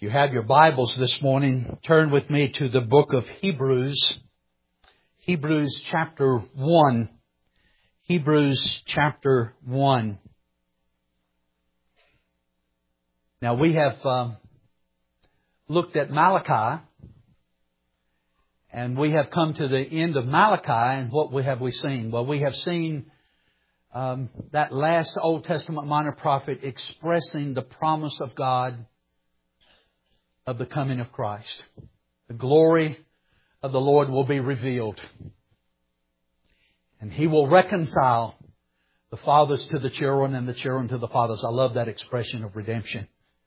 If you have your Bibles this morning, turn with me to the book of Hebrews. Hebrews chapter 1. Hebrews chapter 1. Now we have looked at Malachi. And we have come to the end of Malachi. And what have we seen? Well, we have seen that last Old Testament minor prophet expressing the promise of God of the coming of Christ. The glory of the Lord will be revealed. And He will reconcile the fathers to the children and the children to the fathers. I love that expression of redemption.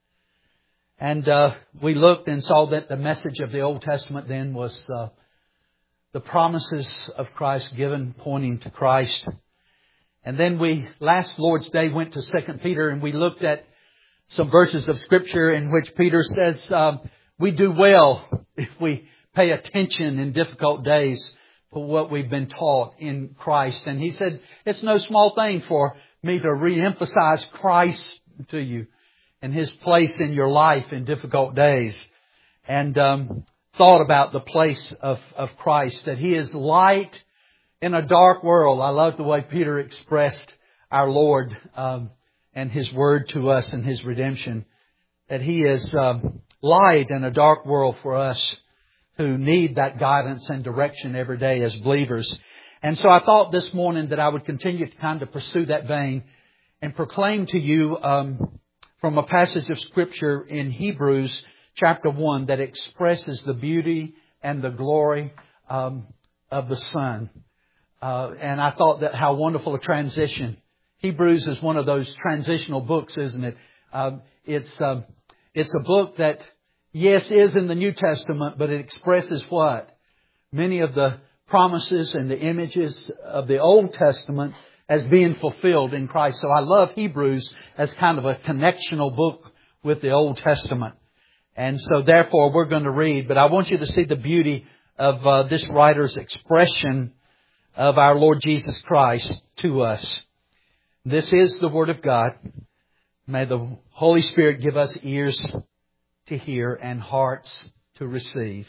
And we looked and saw that the message of the Old Testament then was the promises of Christ given, pointing to Christ. And then we, last Lord's Day, went to 2 Peter and we looked at some verses of Scripture in which Peter says we do well if we pay attention in difficult days to what we've been taught in Christ. And he said, it's no small thing for me to re-emphasize Christ to you and His place in your life in difficult days. And thought about the place of Christ, that He is light in a dark world. I love the way Peter expressed our Lord and His word to us and His redemption. That He is light in a dark world for us who need that guidance and direction every day as believers. And so I thought this morning that I would continue to kind of pursue that vein and proclaim to you from a passage of Scripture in Hebrews chapter 1 that expresses the beauty and the glory of the Son. And I thought that how wonderful a transition. Hebrews is one of those transitional books, isn't it? It's a book that, yes, is in the New Testament, but it expresses what? Many of the promises and the images of the Old Testament as being fulfilled in Christ. So I love Hebrews as kind of a connectional book with the Old Testament. And so therefore we're going to read, but I want you to see the beauty of this writer's expression of our Lord Jesus Christ to us. This is the Word of God. May the Holy Spirit give us ears to hear and hearts to receive.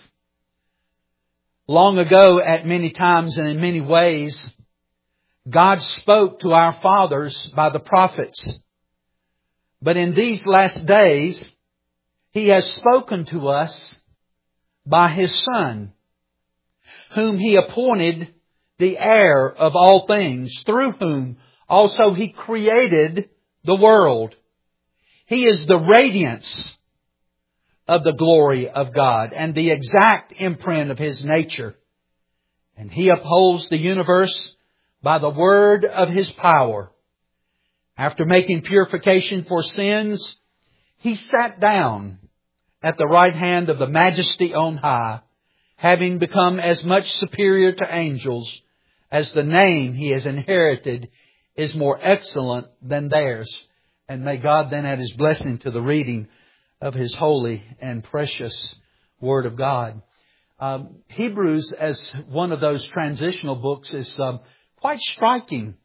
Long ago, at many times and in many ways, God spoke to our fathers by the prophets. But in these last days, He has spoken to us by His Son, whom He appointed the heir of all things, through whom also He created the world. He is the radiance of the glory of God and the exact imprint of His nature. And He upholds the universe by the word of His power. After making purification for sins, He sat down at the right hand of the Majesty on high, having become as much superior to angels as the name He has inherited is more excellent than theirs. And may God then add His blessing to the reading of His holy and precious Word of God. Hebrews, as one of those transitional books, is quite striking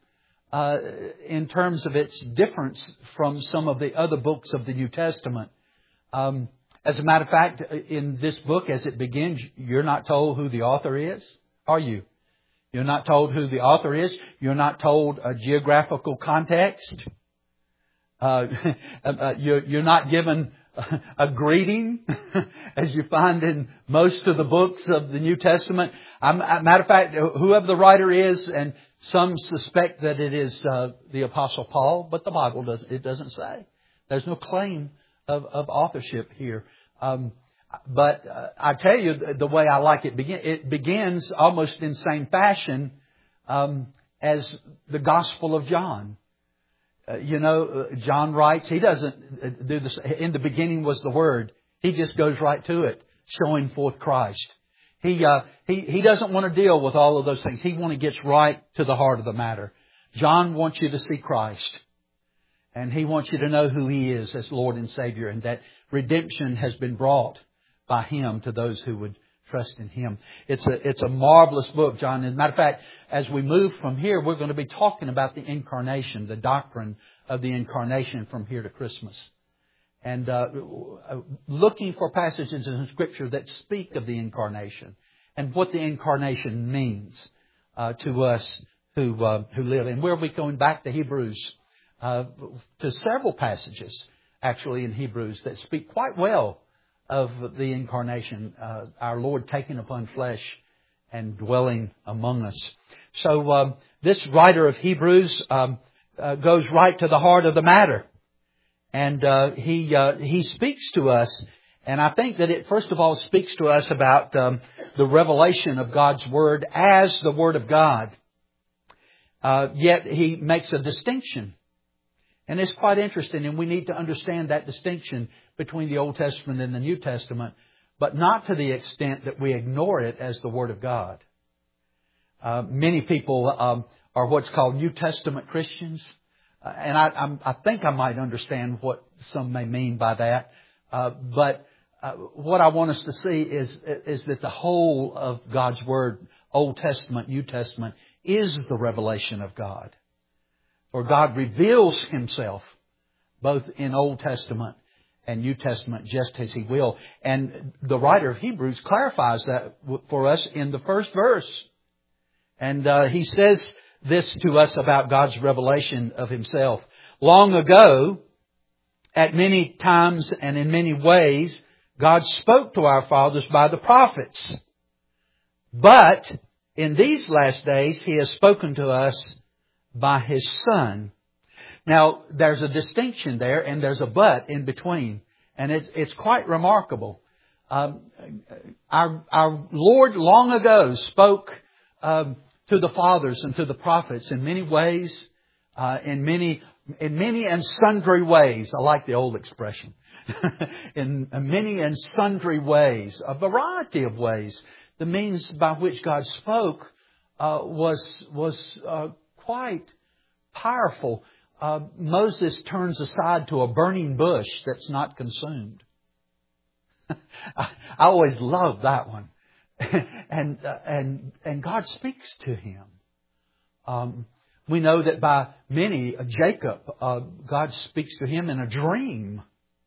in terms of its difference from some of the other books of the New Testament. As a matter of fact, in this book, as it begins, you're not told who the author is, are you? You're not told who the author is. You're not told a geographical context. You're not given a greeting, as you find in most of the books of the New Testament. Matter of fact, whoever the writer is, and some suspect that it is the Apostle Paul, but the Bible doesn't say. There's no claim of authorship here. But I tell you, the way I like it begins almost in the same fashion as the Gospel of John. John writes, he doesn't do this. In the beginning was the Word. He just goes right to it, showing forth Christ. He doesn't want to deal with all of those things. He gets right to the heart of the matter. John wants you to see Christ. And he wants you to know who He is as Lord and Savior, and that redemption has been brought by Him to those who would trust in Him. It's a marvelous book, John. As a matter of fact, as we move from here, we're going to be talking about the incarnation, the doctrine of the incarnation from here to Christmas. and looking for passages in Scripture that speak of the incarnation and what the incarnation means to us who live. And we'll be going back to Hebrews, to several passages actually in Hebrews that speak quite well of the incarnation, our Lord taking upon flesh and dwelling among us. So this writer of Hebrews goes right to the heart of the matter. And he speaks to us. And I think that it first of all speaks to us about the revelation of God's Word as the Word of God. Yet he makes a distinction. And it's quite interesting, and we need to understand that distinction between the Old Testament and the New Testament, but not to the extent that we ignore it as the Word of God. Many people are what's called New Testament Christians. And I think I might understand what some may mean by that. But what I want us to see is that the whole of God's Word, Old Testament, New Testament, is the revelation of God. For God reveals Himself both in Old Testament and New Testament just as He will. And the writer of Hebrews clarifies that for us in the first verse. And he says this to us about God's revelation of Himself. Long ago, at many times and in many ways, God spoke to our fathers by the prophets. But in these last days, He has spoken to us by His Son. Now, there's a distinction there and there's a but in between. And it's quite remarkable. Our Lord long ago spoke to the fathers and to the prophets in many ways, in many and sundry ways. I like the old expression. In many and sundry ways, a variety of ways. The means by which God spoke was quite powerful. Moses turns aside to a burning bush that's not consumed. I always loved that one. And God speaks to him. We know that by many, Jacob, God speaks to him in a dream.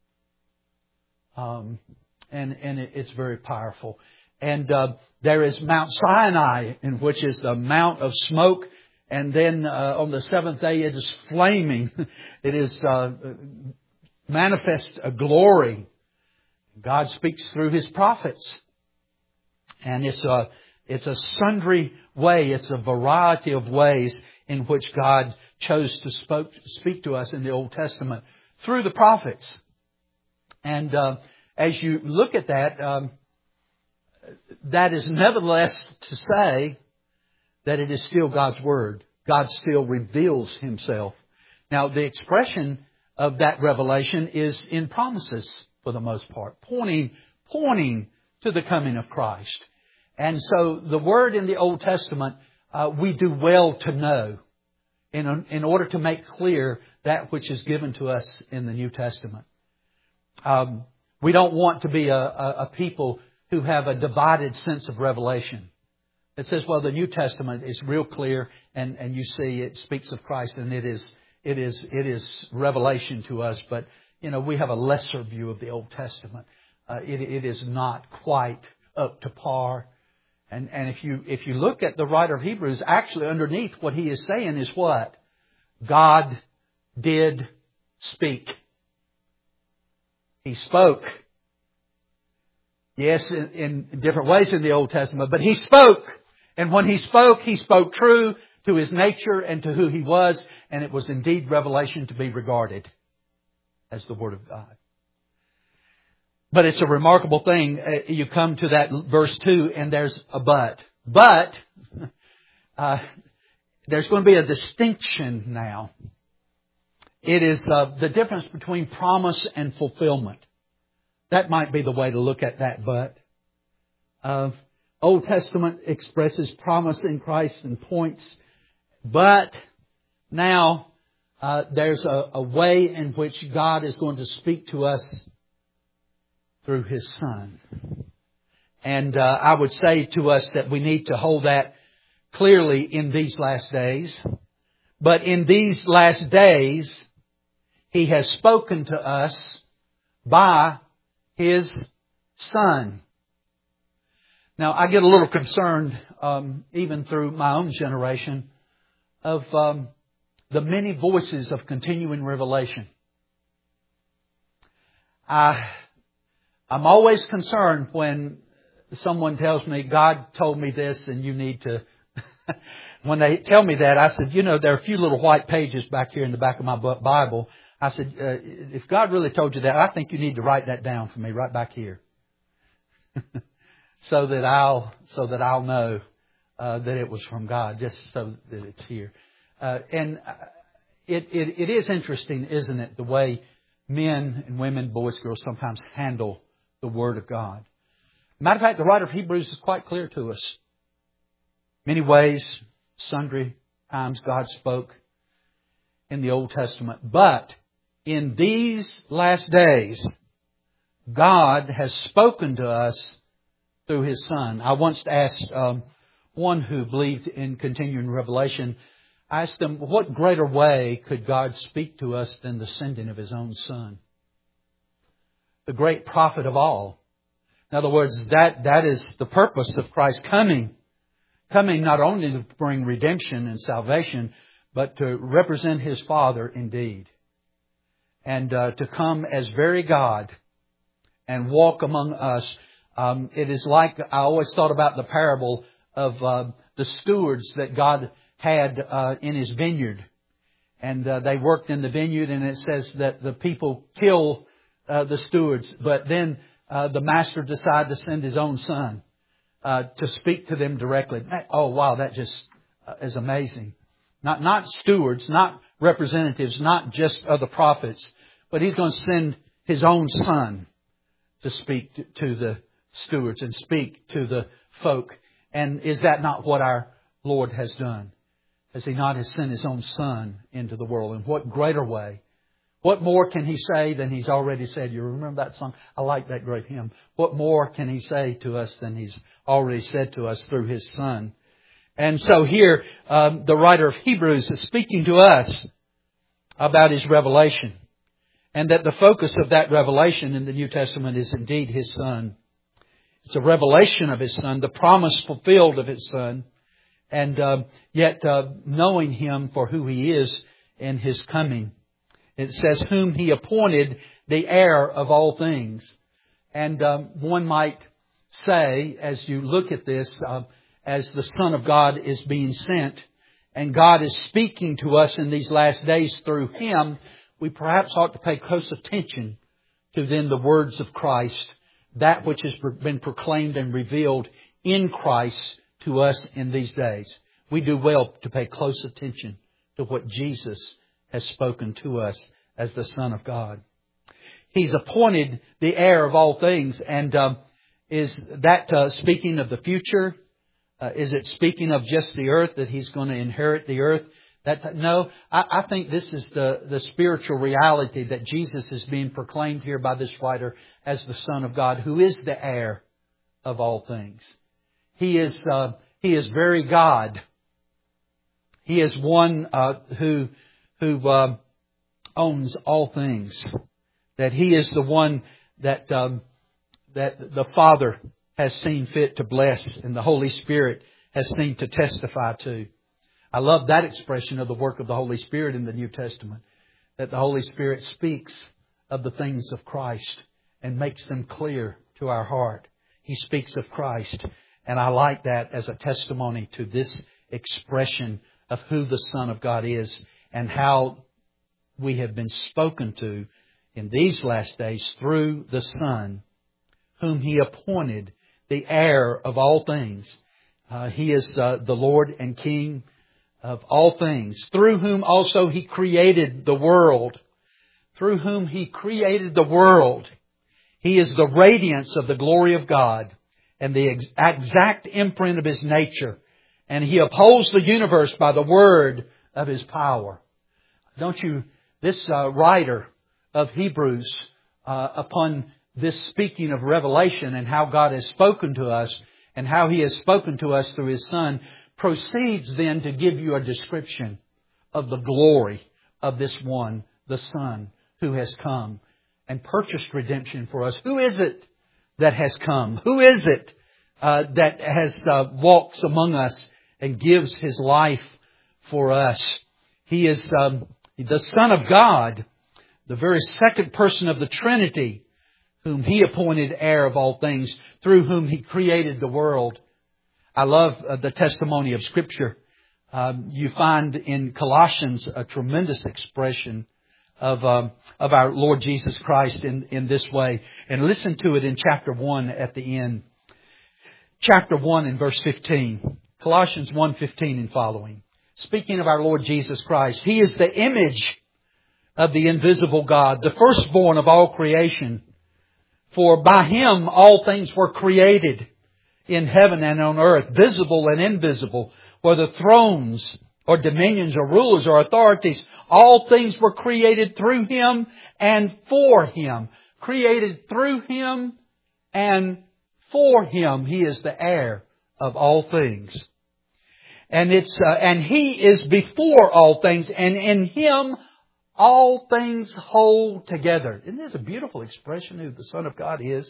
And it's very powerful. And there is Mount Sinai, in which is the Mount of Smoke. And then on the seventh day, it is flaming. It is manifest a glory. God speaks through His prophets. And it's a sundry way. It's a variety of ways in which God chose to speak to us in the Old Testament through the prophets. And as you look at that, that is nevertheless to say that it is still God's Word. God still reveals Himself. Now, the expression of that revelation is in promises for the most part, pointing to the coming of Christ. And so the Word in the Old Testament, we do well to know in order to make clear that which is given to us in the New Testament. We don't want to be a people who have a divided sense of revelation. It says, well, the New Testament is real clear, and you see it speaks of Christ, and it is revelation to us. But we have a lesser view of the Old Testament. It is not quite up to par. And if you look at the writer of Hebrews, actually underneath what he is saying is what? God did speak. He spoke. Yes, in different ways in the Old Testament, but He spoke. And when He spoke true to His nature and to who He was, and it was indeed revelation to be regarded as the Word of God. But it's a remarkable thing. You come to that verse 2 and there's a but. But there's going to be a distinction now. It is the difference between promise and fulfillment. That might be the way to look at that but. Old Testament expresses promise in Christ and points. But now there's a way in which God is going to speak to us through His Son. And I would say to us that we need to hold that clearly in these last days. But in these last days, He has spoken to us by His Son. Now, I get a little concerned, even through my own generation, of the many voices of continuing revelation. I'm always concerned when someone tells me, God told me this and you need to... When they tell me that, I said, there are a few little white pages back here in the back of my Bible. I said, if God really told you that, I think you need to write that down for me right back here. so that I'll know that it was from God, just so that it's here. It is interesting, isn't it, the way men and women, boys, girls sometimes handle the Word of God. Matter of fact, the writer of Hebrews is quite clear to us. Many ways, sundry times God spoke in the Old Testament. But in these last days, God has spoken to us through His Son. I once asked one who believed in continuing revelation, I asked them, what greater way could God speak to us than the sending of His own Son? The great prophet of all. In other words, that is the purpose of Christ coming. Coming not only to bring redemption and salvation, but to represent His Father indeed. And to come as very God and walk among us. It is like, I always thought about the parable of the stewards that God had in His vineyard. And they worked in the vineyard, and it says that the people kill the stewards. But then the master decided to send His own Son to speak to them directly. Oh, wow, that just is amazing. Not stewards, not representatives, not just other prophets, but He's going to send His own Son to speak to the stewards and speak to the folk. And is that not what our Lord has done? Has He not sent His own Son into the world? In what greater way? What more can He say than He's already said? You remember that song? I like that great hymn. What more can He say to us than He's already said to us through His Son? And so here, the writer of Hebrews is speaking to us about His revelation. And that the focus of that revelation in the New Testament is indeed His Son. It's a revelation of His Son, the promise fulfilled of His Son. And yet knowing Him for who He is in His coming. It says, whom He appointed the heir of all things. And one might say, as you look at this, as the Son of God is being sent, and God is speaking to us in these last days through Him, we perhaps ought to pay close attention to then the words of Christ, that which has been proclaimed and revealed in Christ to us in these days. We do well to pay close attention to what Jesus has spoken to us as the Son of God. He's appointed the heir of all things. And is that speaking of the future? Is it speaking of just the earth, that He's going to inherit the earth? No, I think this is the spiritual reality that Jesus is being proclaimed here by this writer as the Son of God, who is the heir of all things. He is very God. He is one who owns all things. That He is the one that the Father has seen fit to bless, and the Holy Spirit has seen to testify to. I love that expression of the work of the Holy Spirit in the New Testament. That the Holy Spirit speaks of the things of Christ and makes them clear to our heart. He speaks of Christ. And I like that as a testimony to this expression of who the Son of God is and how we have been spoken to in these last days through the Son, whom He appointed the heir of all things. He is the Lord and King of all things, through whom also He created the world. Through whom He created the world. He is the radiance of the glory of God and the exact imprint of His nature. And He upholds the universe by the word of His power. This writer of Hebrews, upon this speaking of revelation and how God has spoken to us and how He has spoken to us through His Son, proceeds then to give you a description of the glory of this one, the Son, who has come and purchased redemption for us. Who is it that has come? Who is it that has walks among us and gives His life for us? He is the Son of God, the very second person of the Trinity, whom He appointed heir of all things, through whom He created the world. I love the testimony of Scripture. You find in Colossians a tremendous expression of our Lord Jesus Christ in this way. And listen to it in chapter 1 at the end. Chapter 1 and verse 15. Colossians 1:15 and following. Speaking of our Lord Jesus Christ, He is the image of the invisible God, the firstborn of all creation. For by Him all things were created in heaven and on earth, visible and invisible, whether thrones or dominions or rulers or authorities. All things were created through Him and for Him. Created through Him and for Him. He is the heir of all things. And He is before all things, and in Him all things hold together. Isn't this a beautiful expression who the Son of God is?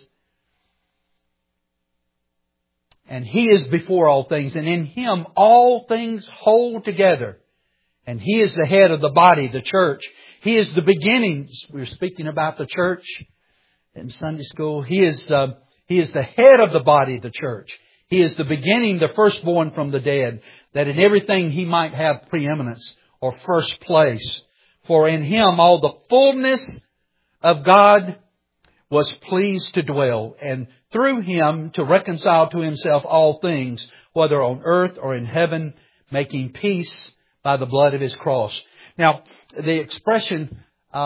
And He is before all things, and in Him all things hold together. And He is the head of the body, the church. He is the beginning. We were speaking about the church in Sunday school. He is the head of the body, the church. He is the beginning, the firstborn from the dead, that in everything He might have preeminence or first place. For in Him all the fullness of God was pleased to dwell, and through Him to reconcile to Himself all things, whether on earth or in heaven, making peace by the blood of His cross. Now, the expression,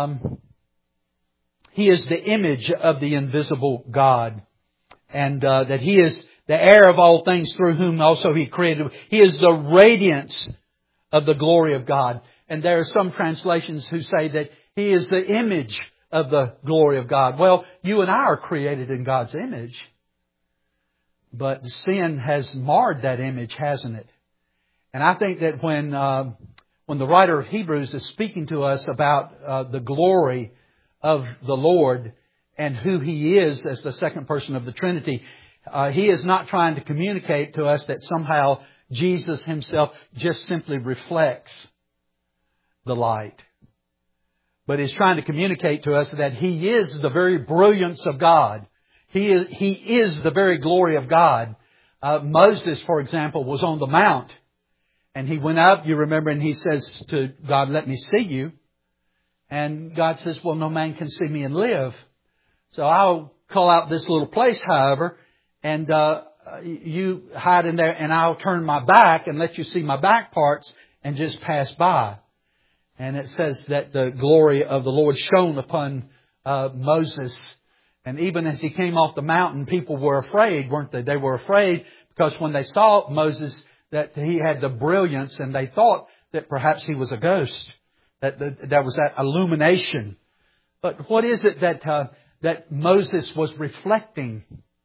He is the image of the invisible God, and that He is the heir of all things, through whom also He created. He is the radiance of the glory of God. And there are some translations who say that He is the image of the glory of God. Well, you and I are created in God's image. But sin has marred that image, hasn't it? And I think that when the writer of Hebrews is speaking to us about the glory of the Lord and who He is as the second person of the Trinity, he is not trying to communicate to us that somehow Jesus Himself just simply reflects the light. But He's trying to communicate to us that He is the very brilliance of God. He is the very glory of God. Moses, for example, was on the mount. And he went up, you remember, and he says to God, "Let me see you." And God says, "Well, no man can see me and live. So I'll call out this little place, however, and you hide in there, and I'll turn my back and let you see my back parts and just pass by." And it says that the glory of the Lord shone upon Moses. And even as he came off the mountain, people were afraid, weren't they? They were afraid because when they saw Moses, that he had the brilliance, and they thought that perhaps he was a ghost. That there was that illumination. But what is it that Moses was reflecting?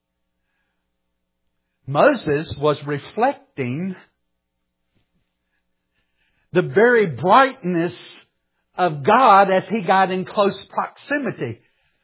Moses was reflecting the very brightness of God as He got in close proximity.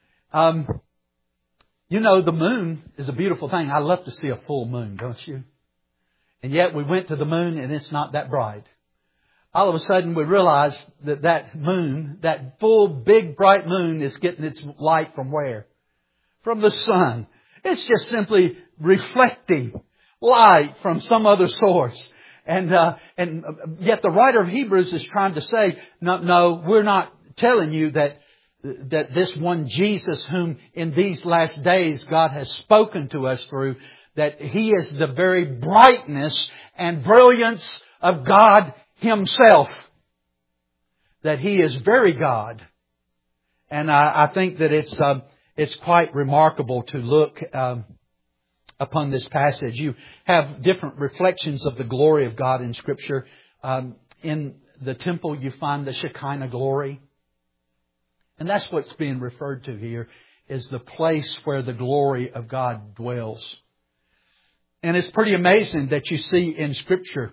You know, the moon is a beautiful thing. I love to see a full moon, don't you? And yet we went to the moon and it's not that bright. All of a sudden we realized that moon, that full, big, bright moon is getting its light from where? From the sun. It's just simply reflecting light from some other source. And yet the writer of Hebrews is trying to say, no, we're not telling you that this one Jesus whom in these last days God has spoken to us through, that He is the very brightness and brilliance of God Himself. That He is very God. And I think that it's quite remarkable to look upon this passage. You have different reflections of the glory of God in Scripture. In the temple you find the Shekinah glory. And that's what's being referred to here, is the place where the glory of God dwells. And it's pretty amazing that you see in Scripture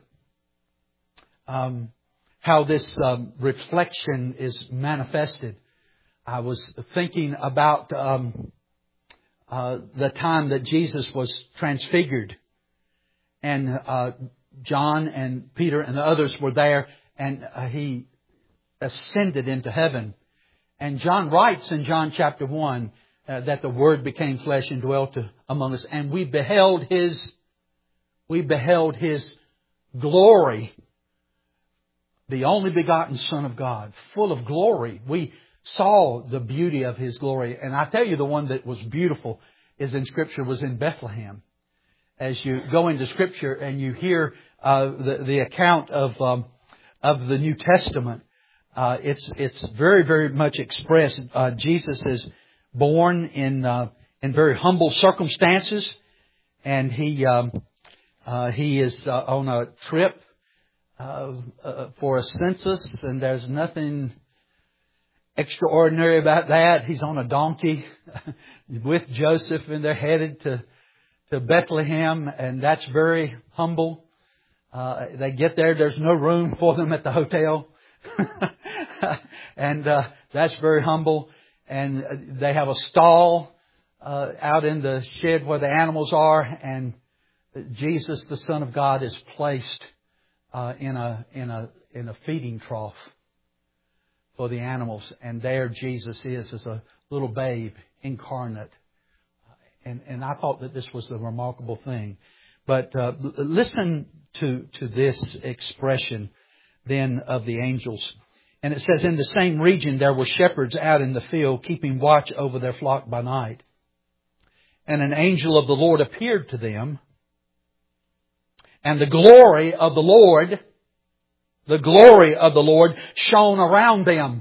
how this reflection is manifested. I was thinking about the time that Jesus was transfigured, and John and Peter and the others were there, and He ascended into heaven. And John writes in John chapter 1 that the Word became flesh and dwelt among us, and we beheld His glory, the only begotten Son of God, full of glory. We saw the beauty of His glory. And I tell you, the one that was beautiful is in Scripture, was in Bethlehem. As you go into Scripture and you hear the account of the New Testament, it's very, very much expressed. Jesus is born in very humble circumstances, and He is on a trip for a census, and there's nothing extraordinary about that. He's on a donkey with Joseph, and they're headed to Bethlehem, and that's very humble. They get there, there's no room for them at the hotel. And that's very humble. And they have a stall out in the shed where the animals are, and Jesus, the Son of God, is placed in a feeding trough for the animals. And there Jesus is as a little babe incarnate. And I thought that this was the remarkable thing. But listen to this expression then of the angels. And it says, in the same region there were shepherds out in the field, keeping watch over their flock by night. And an angel of the Lord appeared to them, and the glory of the Lord shone around them.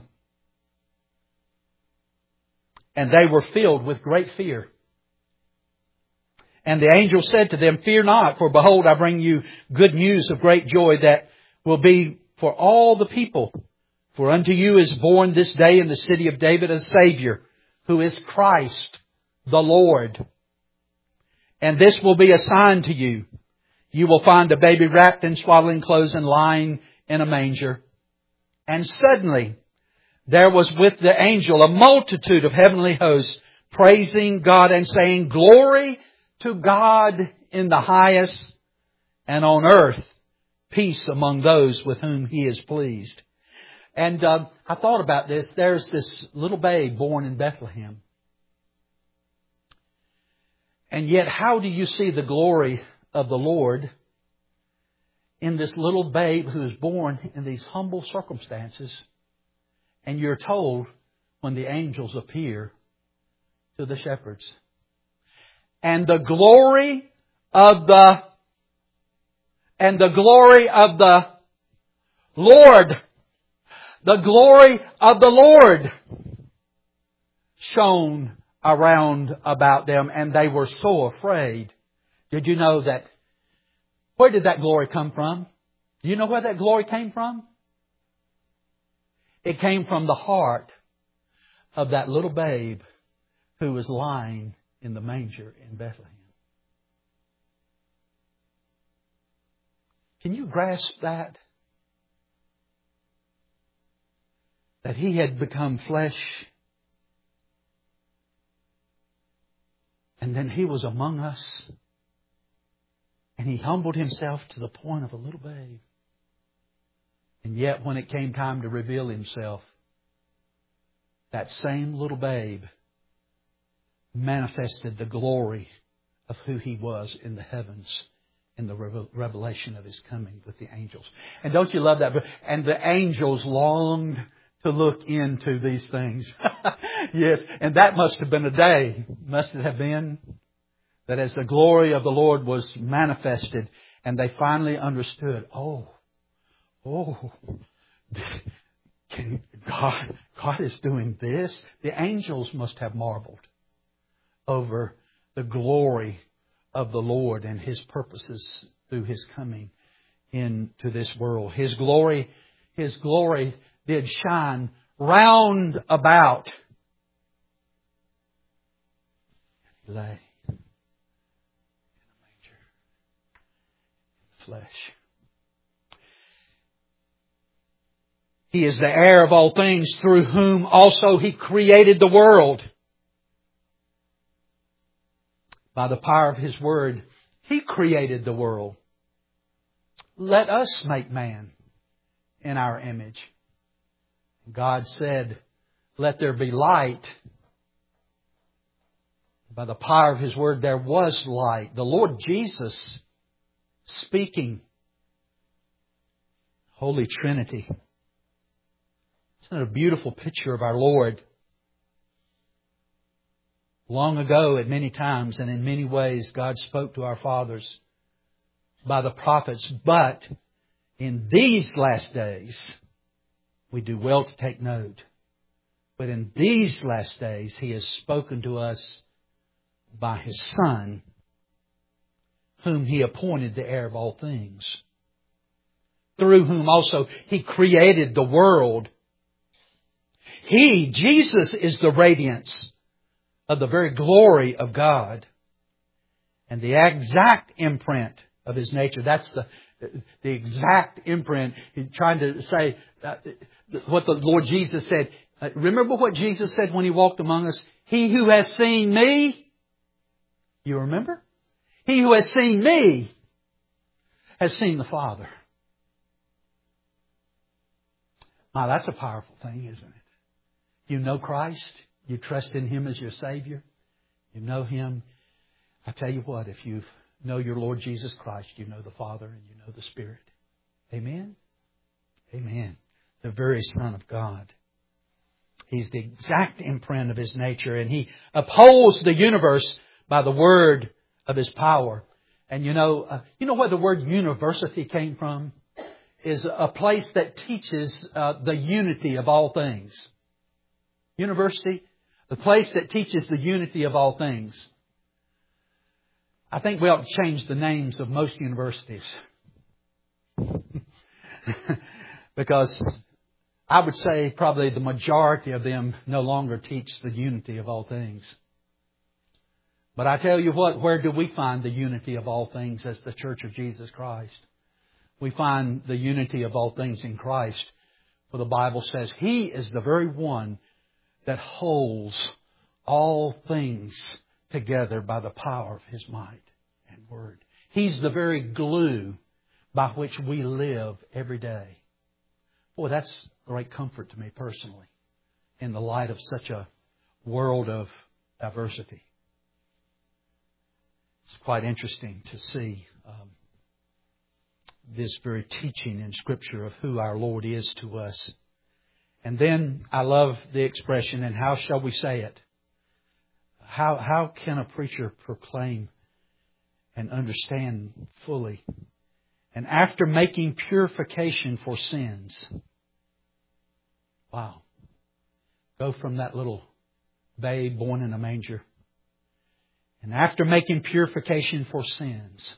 And they were filled with great fear. And the angel said to them, fear not, for behold, I bring you good news of great joy that will be for all the people. For unto you is born this day in the city of David a Savior, who is Christ the Lord. And this will be a sign to you. You will find a baby wrapped in swaddling clothes and lying in a manger. And suddenly there was with the angel a multitude of heavenly hosts, praising God and saying, glory to God in the highest, and on earth peace among those with whom He is pleased. And I thought about this. There's this little babe born in Bethlehem. And yet, how do you see the glory of the Lord in this little babe who is born in these humble circumstances? And you're told when the angels appear to the shepherds. And the glory of the Lord. The glory of the Lord shone around about them, and they were so afraid. Did you know that? Where did that glory come from? Do you know where that glory came from? It came from the heart of that little babe who was lying in the manger in Bethlehem. Can you grasp that? That He had become flesh, and then He was among us, and He humbled Himself to the point of a little babe. And yet when it came time to reveal Himself, that same little babe manifested the glory of who He was in the heavens in the revelation of His coming with the angels. And don't you love that? And the angels longed to look into these things. Yes, and that must have been a day, must it have been, that as the glory of the Lord was manifested and they finally understood, God is doing this. The angels must have marveled over the glory of the Lord and His purposes through His coming into this world. His glory did shine round about. He lay in a manger, in flesh. He is the heir of all things, through whom also He created the world. By the power of His Word, He created the world. Let us make man in our image. God said, let there be light. By the power of His Word, there was light. The Lord Jesus speaking. Holy Trinity. Isn't it a beautiful picture of our Lord? Long ago, at many times and in many ways, God spoke to our fathers by the prophets. But in these last days, we do well to take note. But in these last days, He has spoken to us by His Son, whom He appointed the heir of all things, through whom also He created the world. He, Jesus, is the radiance of the very glory of God and the exact imprint of His nature. That's the exact imprint. He's trying to say what the Lord Jesus said. Remember what Jesus said when He walked among us? He who has seen me, you remember? He who has seen me has seen the Father. Wow, that's a powerful thing, isn't it? You know Christ. You trust in Him as your Savior. You know Him. I tell you what, if you know your Lord Jesus Christ, you know the Father and you know the Spirit. Amen? Amen. The very Son of God. He's the exact imprint of His nature, and He upholds the universe by the word of His power. And you know where the word university came from? Is a place that teaches the unity of all things. University, the place that teaches the unity of all things. I think we ought to change the names of most universities. Because I would say probably the majority of them no longer teach the unity of all things. But I tell you what, where do we find the unity of all things as the Church of Jesus Christ? We find the unity of all things in Christ. For the Bible says He is the very one that holds all things together by the power of His might and word. He's the very glue by which we live every day. Boy, that's great comfort to me personally in the light of such a world of diversity. It's quite interesting to see this very teaching in Scripture of who our Lord is to us. And then I love the expression, and how shall we say it? How can a preacher proclaim and understand fully? And after making purification for sins. Wow. Go from that little babe born in a manger. And after making purification for sins,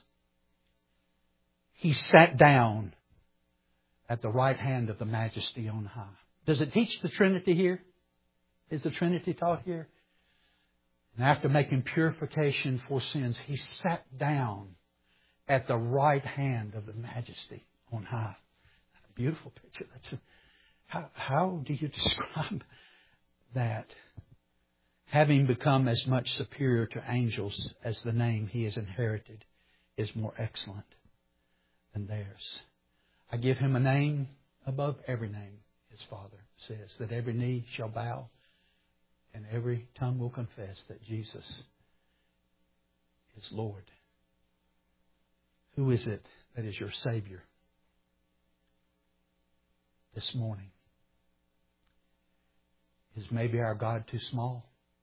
He sat down at the right hand of the Majesty on high. Does it teach the Trinity here? Is the Trinity taught here? And after making purification for sins, He sat down at the right hand of the Majesty on high. That's a beautiful picture. How do you describe that? Having become as much superior to angels as the name He has inherited is more excellent than theirs. I give Him a name above every name, His Father says, that every knee shall bow and every tongue will confess that Jesus is Lord. Who is it that is your Savior this morning? Is maybe our God too small?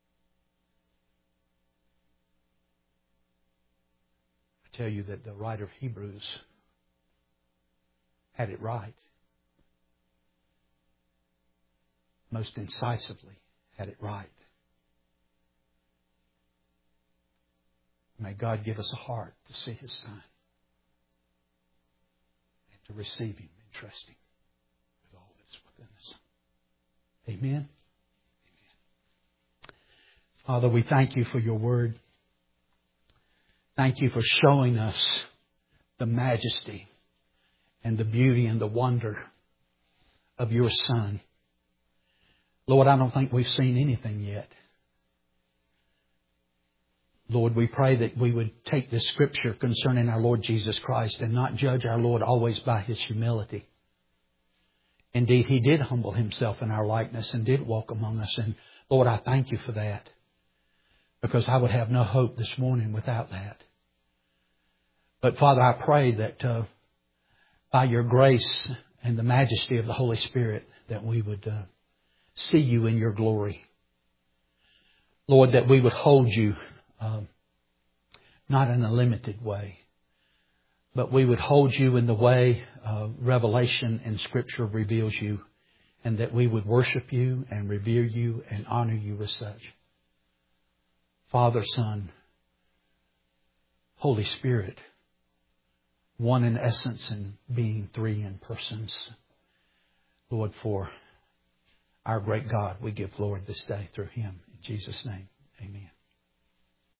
I tell you that the writer of Hebrews had it right. Most incisively had it right. May God give us a heart to see His Son and to receive Him and trust Him with all that is within us. Amen. Amen. Father, we thank You for Your Word. Thank You for showing us the majesty and the beauty and the wonder of your Son. Lord, I don't think we've seen anything yet. Lord, we pray that we would take this Scripture concerning our Lord Jesus Christ and not judge our Lord always by His humility. Indeed, He did humble Himself in our likeness and did walk among us. And Lord, I thank You for that, because I would have no hope this morning without that. But Father, I pray that by Your grace and the majesty of the Holy Spirit, that we would see You in Your glory. Lord, that we would hold You not in a limited way, but we would hold You in the way revelation and Scripture reveals You, and that we would worship You and revere You and honor You as such. Father, Son, Holy Spirit, one in essence and being three in persons. Lord, for our great God, we give glory this day through Him. In Jesus' name.